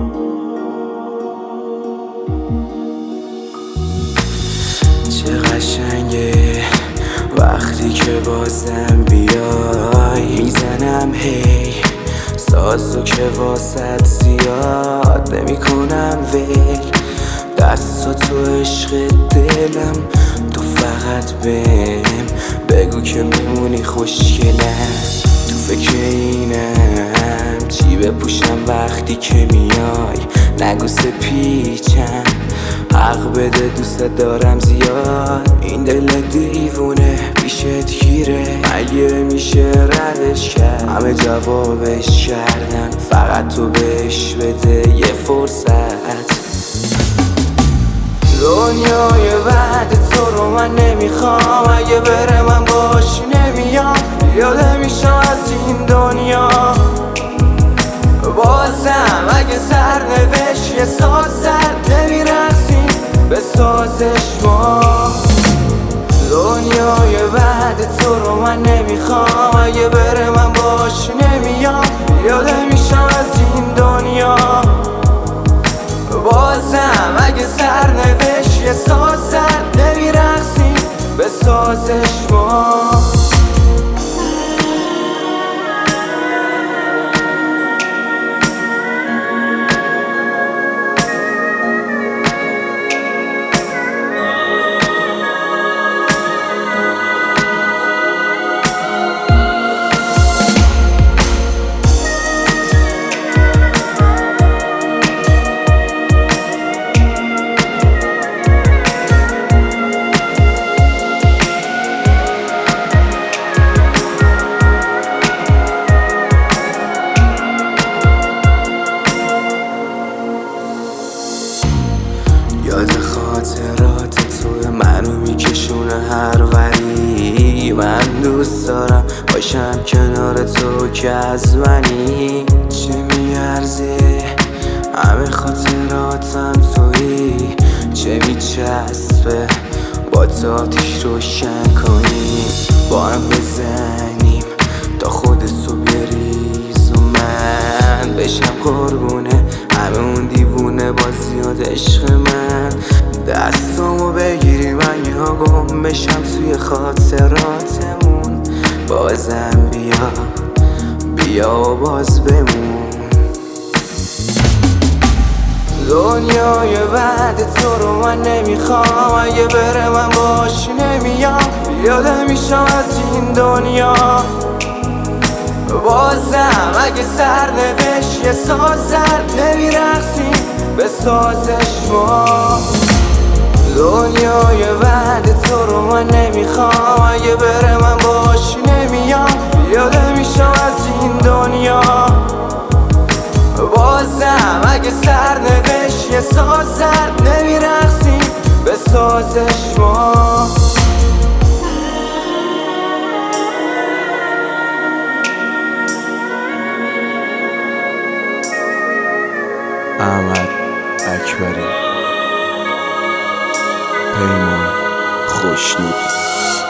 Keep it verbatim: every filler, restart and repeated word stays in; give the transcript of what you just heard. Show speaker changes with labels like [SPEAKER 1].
[SPEAKER 1] چه قشنگه وقتی که بازم بیای، میزنم هی سازو که واسد زیاد نمی کنم ویل. دستا تو عشق دلم، تو فقط بهم بگو که میمونی خوشگلم. تو فکر اینم چی بپوشم وقتی که میای، نگو سپیچم حق بده دوست دارم زیاد. این دل دیوونه پیشت گیره، مگه میشه ردش کرد؟ همه جوابش کردن، فقط تو بهش بده یه فرصت. دنیای بعد تو رو من نمیخوام، اگه بره من باش نمیام. یاده میشم از این دنیا بازم، اگه سرنوشت یه سازد نمیرسیم به سازش ما. دنیای بعد تو رو من نمیخوام، اگه بره من باش نمیام. یاده میشم از این دنیا بازم، اگه سرنوشت یه سازد نمیرسیم به سازش ما. یاد خاطرات توی منو میکشونه هر وری. من دوست دارم باشم کنار تو که از منی. چه میارزه همه خاطراتم تویی، چه میچسبه با تو آتیش روشن کنیم. با هم بزنیم تا خودت تو بریز و من بشم قربونه همه اون دیوونه بازیات عشق من. دستامو بگیری من یا گم بشم توی خاطراتمون. بازم بیا بیا و باز بمون. دنیای بعد تو رو من نمیخوام، اگه بره من باش نمیام. یاده میشم از این دنیا بازم، اگه سرنوشت یه سازد نمیرسیم به سازش ما. دنیای بعد تو رو من نمیخوام، اگه بره من باش نمیام. یاده میشم از این دنیا بازم، اگه سرنوشت یه سازد نمیرسیم به سازش ما.
[SPEAKER 2] احمد اکبری، پیمان خوشنود.